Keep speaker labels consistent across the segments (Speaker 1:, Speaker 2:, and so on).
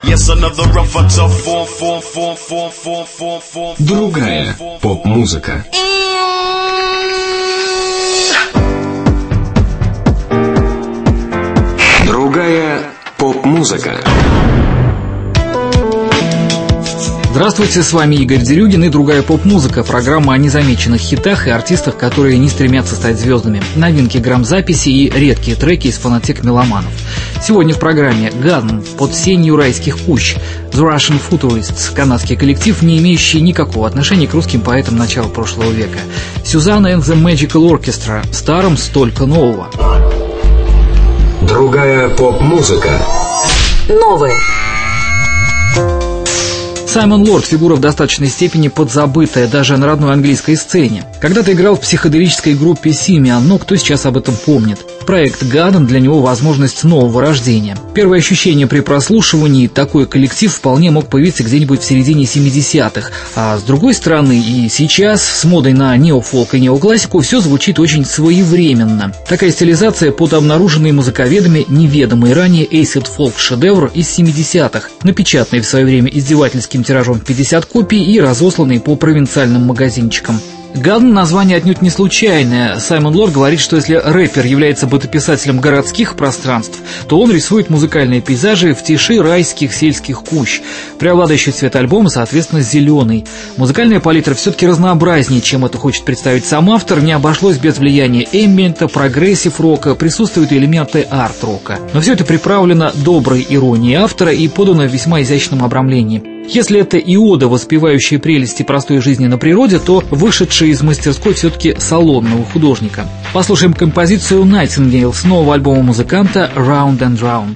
Speaker 1: Другая поп-музыка. Другая поп-музыка.
Speaker 2: Здравствуйте, с вами Игорь Дерюгин и «Другая поп-музыка», программа о незамеченных хитах и артистах, которые не стремятся стать звездами, новинки грамзаписи и редкие треки из фонотек меломанов. Сегодня в программе «Гадн» под сенью райских кущ, The Russian Futurists, канадский коллектив, не имеющий никакого отношения к русским поэтам начала прошлого века, Сюзанна and the Magical Orchestra, старом столько нового.
Speaker 1: Другая поп-музыка.
Speaker 3: Новое.
Speaker 2: Саймон Лорд — фигура в достаточной степени подзабытая даже на родной английской сцене. Когда-то играл в психоделической группе Симиан, но кто сейчас об этом помнит? Проект «Гадн» для него возможность нового рождения. Первое ощущение при прослушивании — такой коллектив вполне мог появиться где-нибудь в середине 70-х. А с другой стороны, и сейчас, с модой на неофолк и неоклассику, все звучит очень своевременно. Такая стилизация под обнаруженный музыковедами неведомый ранее эйсид-фолк-шедевр из 70-х, напечатанный в свое время издевательским тиражом в 50 копий и разосланный по провинциальным магазинчикам. «Гадн» — название отнюдь не случайное. Саймон Лорд говорит, что если рэпер является бытописателем городских пространств, то он рисует музыкальные пейзажи в тиши райских сельских кущ. Преобладающий цвет альбома, соответственно, зеленый. Музыкальная палитра все-таки разнообразнее, чем это хочет представить сам автор. Не обошлось без влияния эмбиента, прогрессив-рока, присутствуют элементы арт-рока. Но все это приправлено доброй иронией автора и подано в весьма изящном обрамлении. Если это иода, воспевающая прелести простой жизни на природе, то вышедшая из мастерской все-таки салонного художника. Послушаем композицию «Nightingale» с нового альбома музыканта «Round and Round».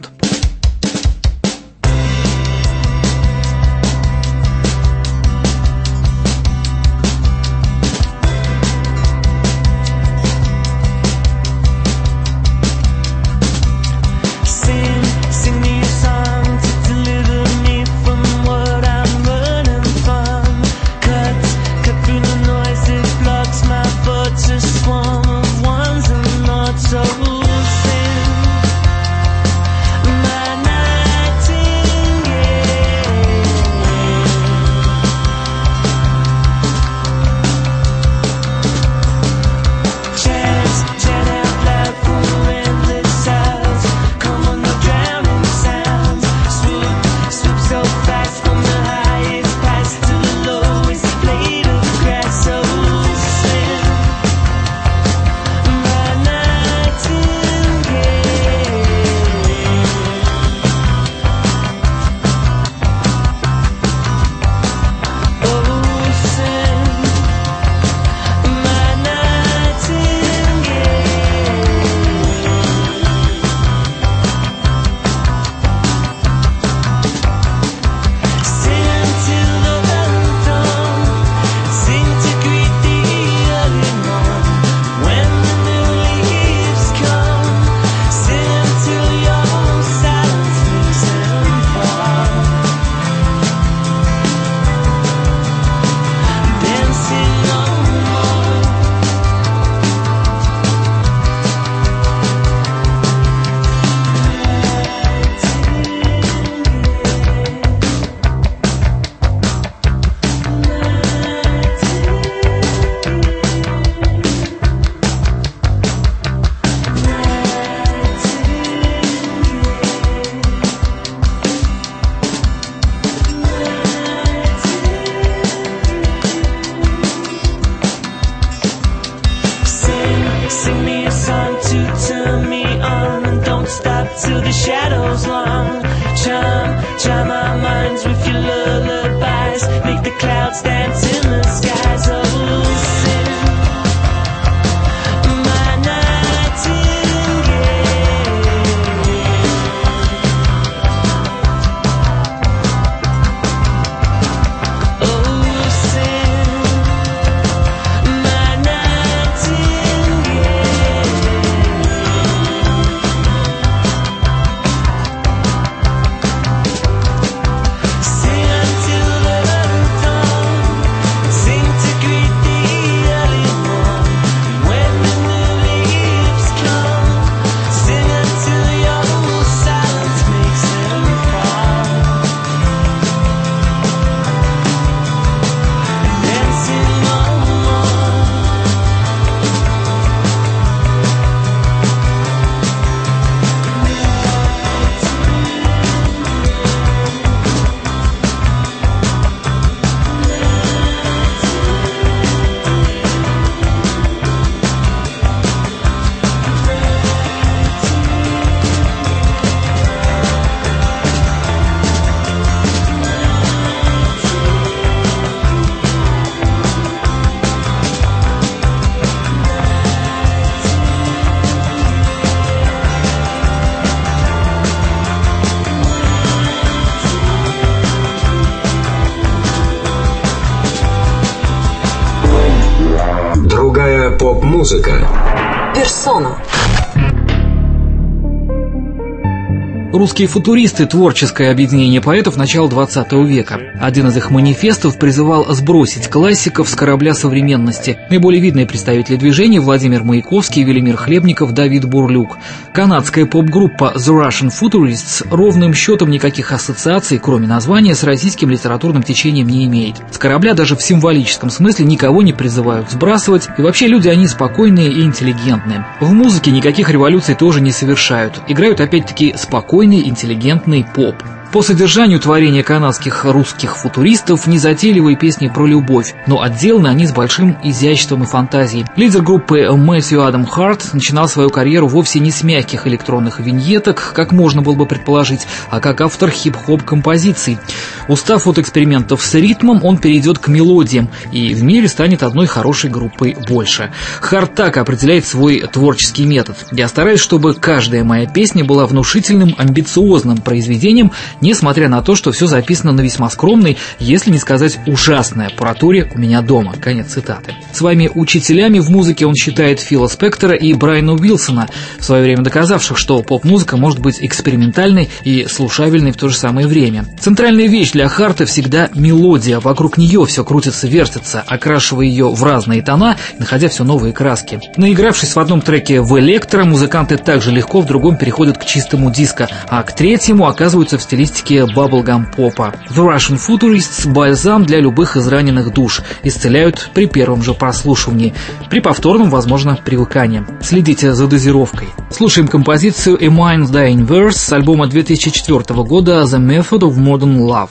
Speaker 4: Till the shadows long charm our minds with your lullabies, make the clouds dance in the skies. Oh, sing my nightingale. Oh, sing my nightingale. Sing until the dawn, sing to greet
Speaker 1: Поп-музыка.
Speaker 3: Персона.
Speaker 2: Русские футуристы – творческое объединение поэтов начала 20 века. Один из их манифестов призывал сбросить классиков с корабля современности. Наиболее видные представители движения – Владимир Маяковский, Велимир Хлебников, Давид Бурлюк. Канадская поп-группа The Russian Futurists ровным счетом никаких ассоциаций, кроме названия, с российским литературным течением не имеет. С корабля даже в символическом смысле никого не призывают сбрасывать, и вообще люди они спокойные и интеллигентные. В музыке никаких революций тоже не совершают. Играют опять-таки спокойный, интеллигентный поп. По содержанию творения канадских русских футуристов незатейливые песни про любовь, но отделаны они с большим изяществом и фантазией. Лидер группы Мэтью Адам Харт начинал свою карьеру вовсе не с мягких электронных виньеток, как можно было бы предположить, а как автор хип-хоп композиций. Устав от экспериментов с ритмом, он перейдет к мелодиям и в мире станет одной хорошей группой больше. Харт так определяет свой творческий метод. Я стараюсь, чтобы каждая моя песня была внушительным, амбициозным произведением, несмотря на то, что все записано на весьма скромной, если не сказать ужасной аппаратуре у меня дома. Конец цитаты. Своими учителями в музыке он считает Фила Спектора и Брайана Уилсона, в свое время доказавших, что поп-музыка может быть экспериментальной и слушабельной в то же самое время. Центральная вещь для Харта всегда мелодия. Вокруг нее все крутится-вертится, окрашивая ее в разные тона, находя все новые краски. Наигравшись в одном треке в электро, музыканты также легко в другом переходят к чистому диско, а к третьему оказываются в стилистике баблгам-попа. The Russian Futurists – бальзам для любых израненных душ. Исцеляют при первом же прослушивании. При повторном, возможно, привыкании. Следите за дозировкой. Слушаем композицию A Mind's Dying Verse с альбома 2004 года The Method of Modern Love.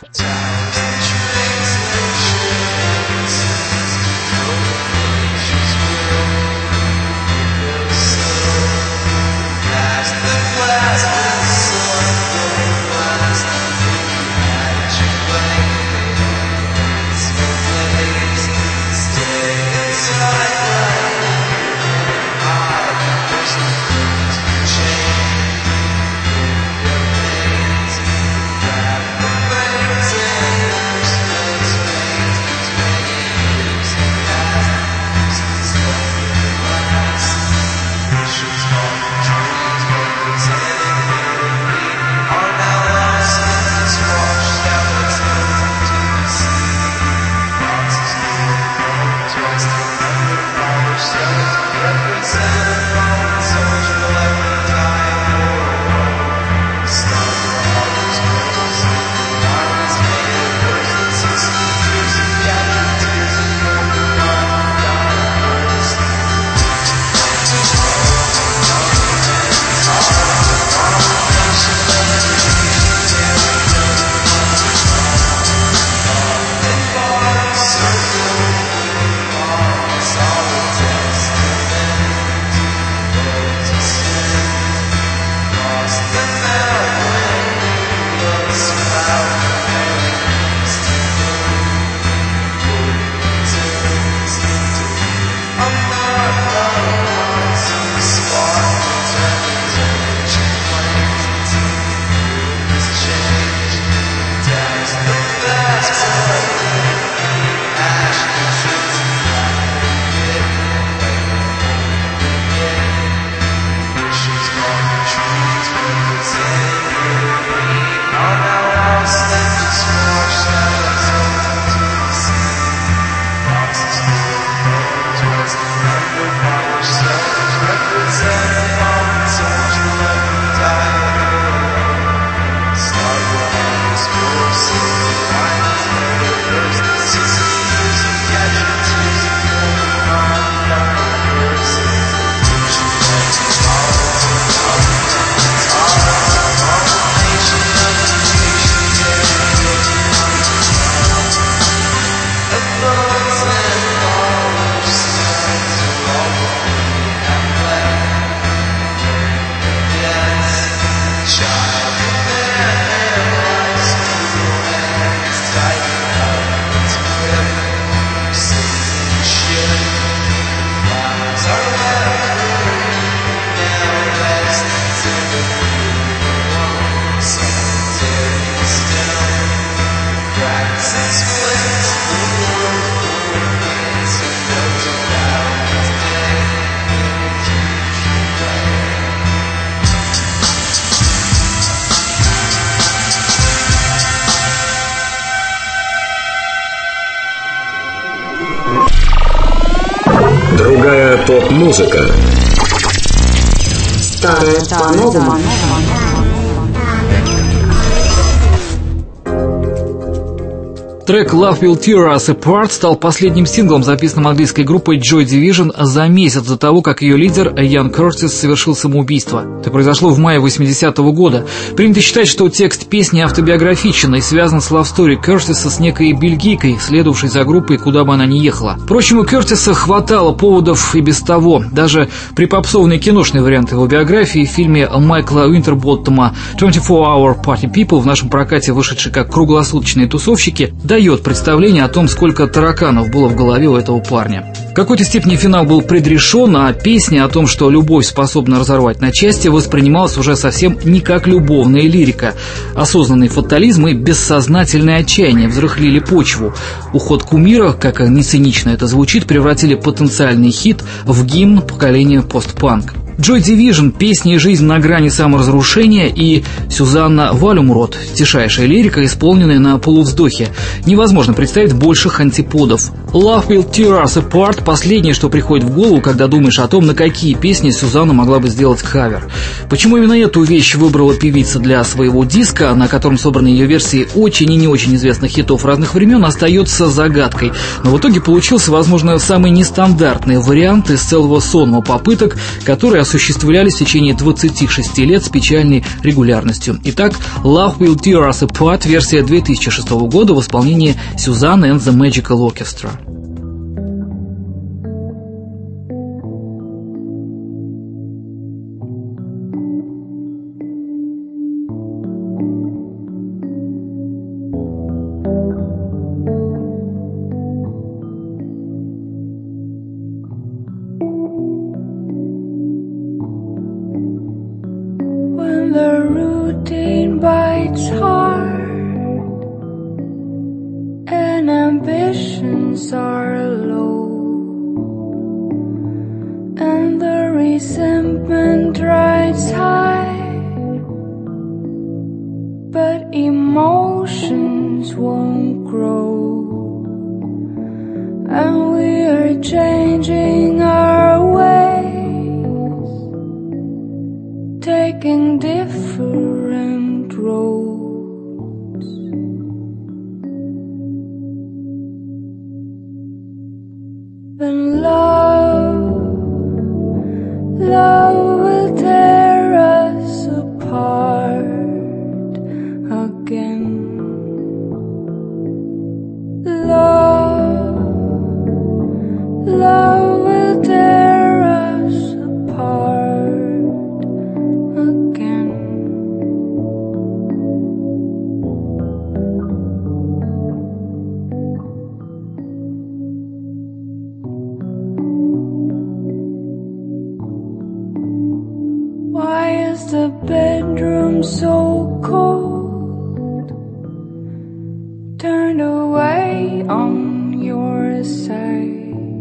Speaker 1: Поп-музыка.
Speaker 3: Старое по-новому.
Speaker 2: Трек «Love Will Tear Us Apart» стал последним синглом, записанным английской группой Joy Division за месяц до того, как ее лидер Ян Кертис совершил самоубийство. Это произошло в мае 80-го года. Принято считать, что текст песни автобиографичен и связан с лавстори Кертиса с некой бельгийкой, следовавшей за группой, куда бы она ни ехала. Впрочем, у Кертиса хватало поводов и без того. Даже припопсованный киношный вариант его биографии в фильме Майкла Уинтерботтома «24 Hour Party People», в нашем прокате вышедший как «Круглосуточные тусовщики», дает представление о том, сколько тараканов было в голове у этого парня. В какой-то степени финал был предрешен, а песня о том, что любовь способна разорвать на части, воспринималась уже совсем не как любовная лирика. Осознанный фатализм и бессознательное отчаяние взрыхлили почву. Уход кумира, как ни цинично это звучит, превратили потенциальный хит в гимн поколения постпанк. Joy Division, песни и жизнь на грани саморазрушения, и Сюзанна Валюмрот, тишайшая лирика, исполненная на полувздохе. Невозможно представить больших антиподов. Love Will Tear Us Apart – последнее, что приходит в голову, когда думаешь о том, на какие песни Сюзанна могла бы сделать кавер. Почему именно эту вещь выбрала певица для своего диска, на котором собраны ее версии очень и не очень известных хитов разных времен, остается загадкой. Но в итоге получился, возможно, самый нестандартный вариант из целого сонма попыток, которые осуществлялись в течение 26 лет с печальной регулярностью. Итак, Love Will Tear Us Apart, версия 2006 года в исполнении Сюзанны and the Magical Orchestra.
Speaker 5: The routine bites hard and ambitions are low, and the resentment rides high, but emotions won't grow, and we are changing our ways, taking different roads. Then love will tear us apart again. Love will tear us apart again. Why is the bedroom so cold? Turned away on your side.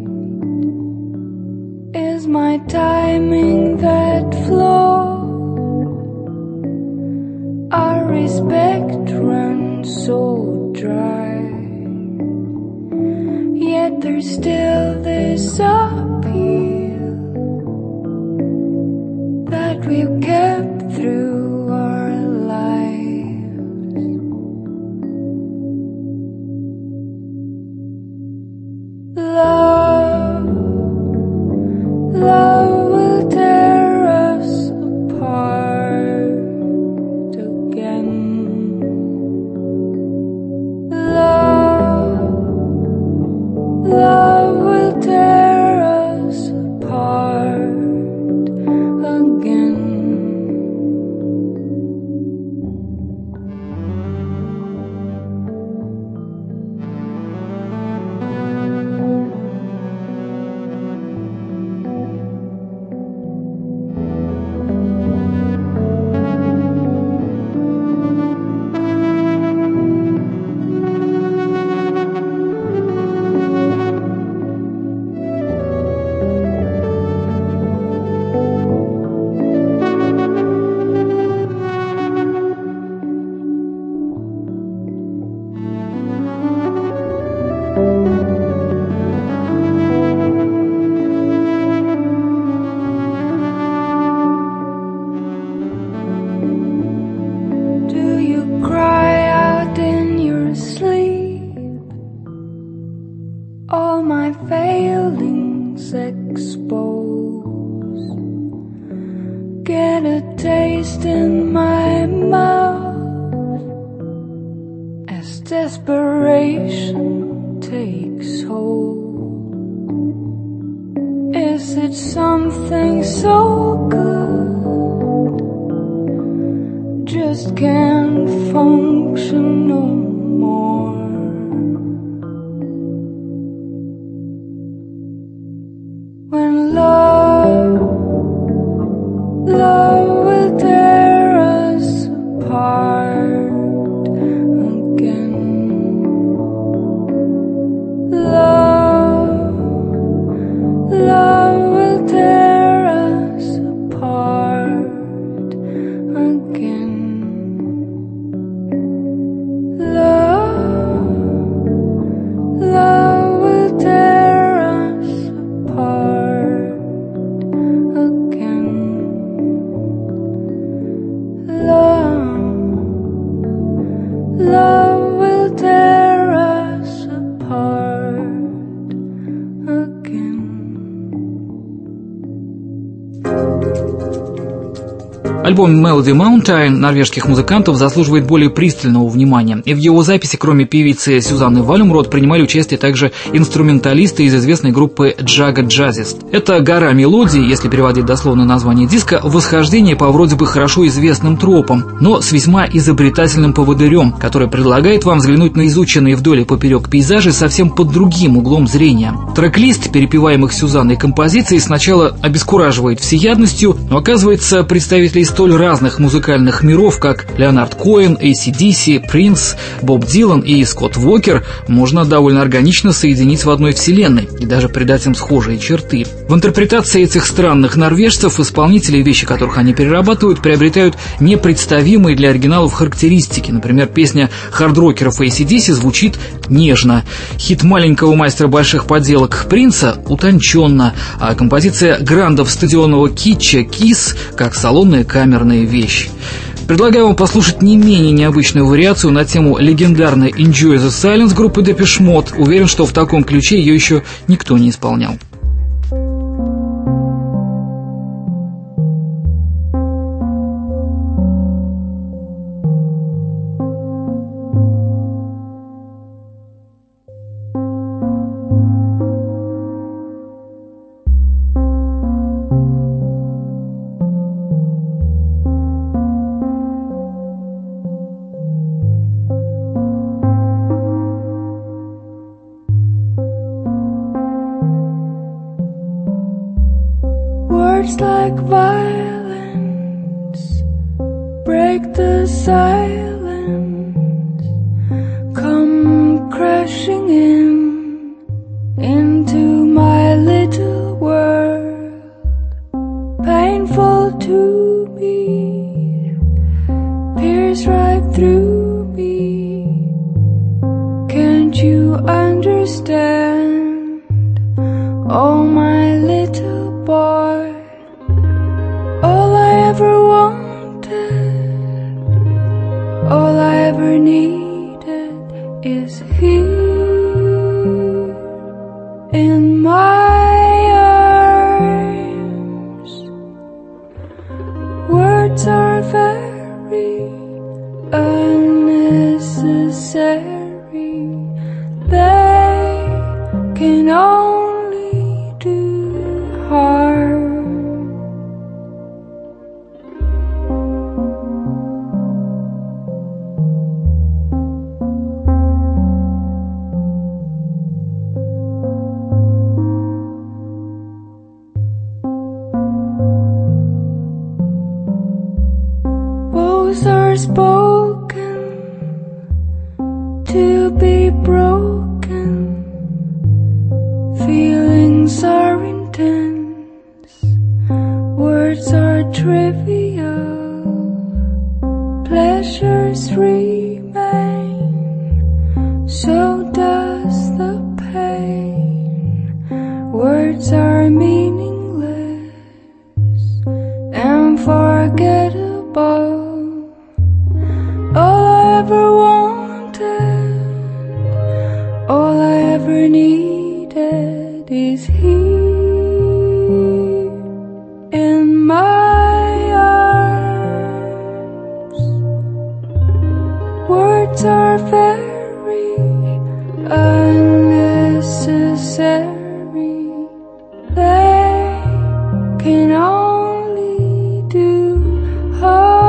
Speaker 5: Is my timing that flawed? Our respect runs so dry. Yet there's still this appeal that we've kept through our lives. Love will tear us apart again. Love will tear us as desperation takes hold. Is it something so good, just can't function no more? When love will tear us apart again. Love will tear us apart again. Love will tear us apart again. Love will tear us apart again.
Speaker 2: Альбом Melody Mountain норвежских музыкантов заслуживает более пристального внимания, и в его записи, кроме певицы Сюзанны Валюмрод, принимали участие также инструменталисты из известной группы Jagged Jazzist. Это гора мелодий, если переводить дословно название диска, восхождение по вроде бы хорошо известным тропам, но с весьма изобретательным поводырем, который предлагает вам взглянуть на изученные вдоль и поперек пейзажи совсем под другим углом зрения. Трек-лист перепеваемых Сюзанной композиций сначала обескураживает всеядностью, но оказывается, представителей столь разных музыкальных миров, как Леонард Коэн, AC/DC, Принс, Боб Дилан и Скотт Уокер, можно довольно органично соединить в одной вселенной и даже придать им схожие черты. В интерпретации этих странных норвежцев исполнители, вещи которых они перерабатывают, приобретают непредставимые для оригиналов характеристики. Например, песня хард-рокеров AC/DC звучит нежно, хит маленького мастера больших поделок Принца утонченно, а композиция грандов стадионного китча Kiss как салонная камерная вещь. Предлагаю вам послушать не менее необычную вариацию на тему легендарной Enjoy the Silence группы Depeche Mode. Уверен, что в таком ключе ее еще никто не исполнял.
Speaker 5: Words like violence break the silence, come crashing into my little world, painful to me, pierce right through me. Can't you understand? Oh, my little boy, all I ever wanted, all I ever needed is here in my arms. Words are very unnecessary, they can only do harm. Both are spoken to be broken, feelings are intense, words are trivial, pleasures remain, so does the pain. Words are meaningless and forgettable. All I ever wanted, all I ever needed is here in my arms. Words are very unnecessary. They can only do harm.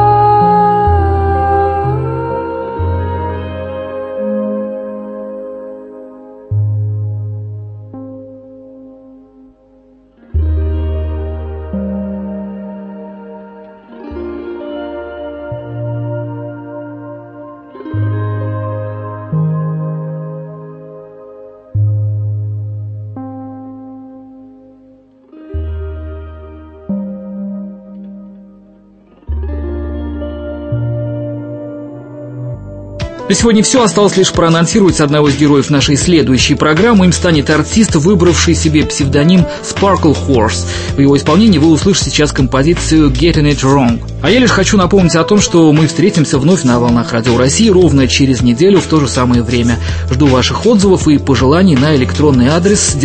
Speaker 2: На сегодня все. Осталось лишь проанонсировать одного из героев нашей следующей программы. Им станет артист, выбравший себе псевдоним Sparkle Horse. В его исполнении вы услышите сейчас композицию Getting It Wrong. А я лишь хочу напомнить о том, что мы встретимся вновь на волнах Радио России ровно через неделю в то же самое время. Жду ваших отзывов и пожеланий на электронный адрес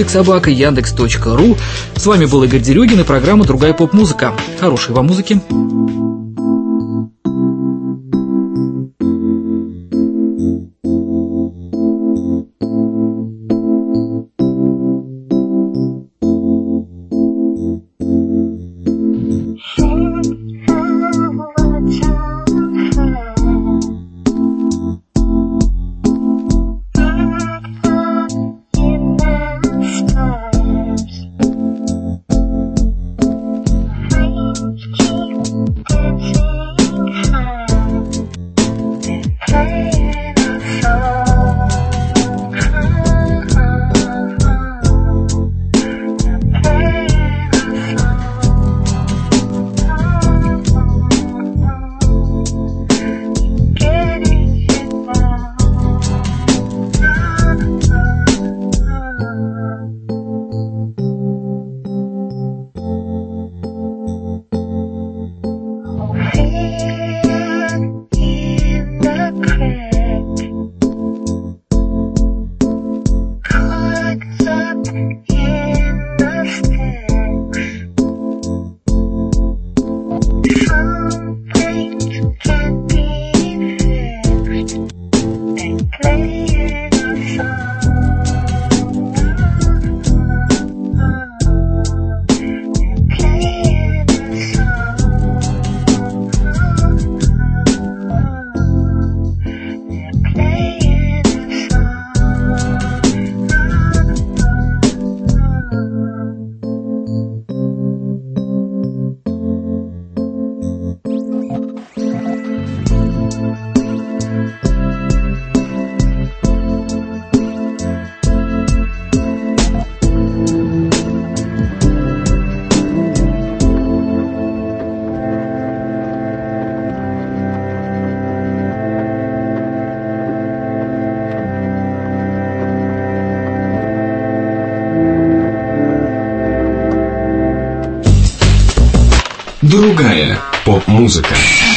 Speaker 2: dermusic@yandex.ru. С вами был Игорь Дерюгин и программа «Другая поп-музыка». Хорошей вам музыки.
Speaker 1: Другая поп-музыка.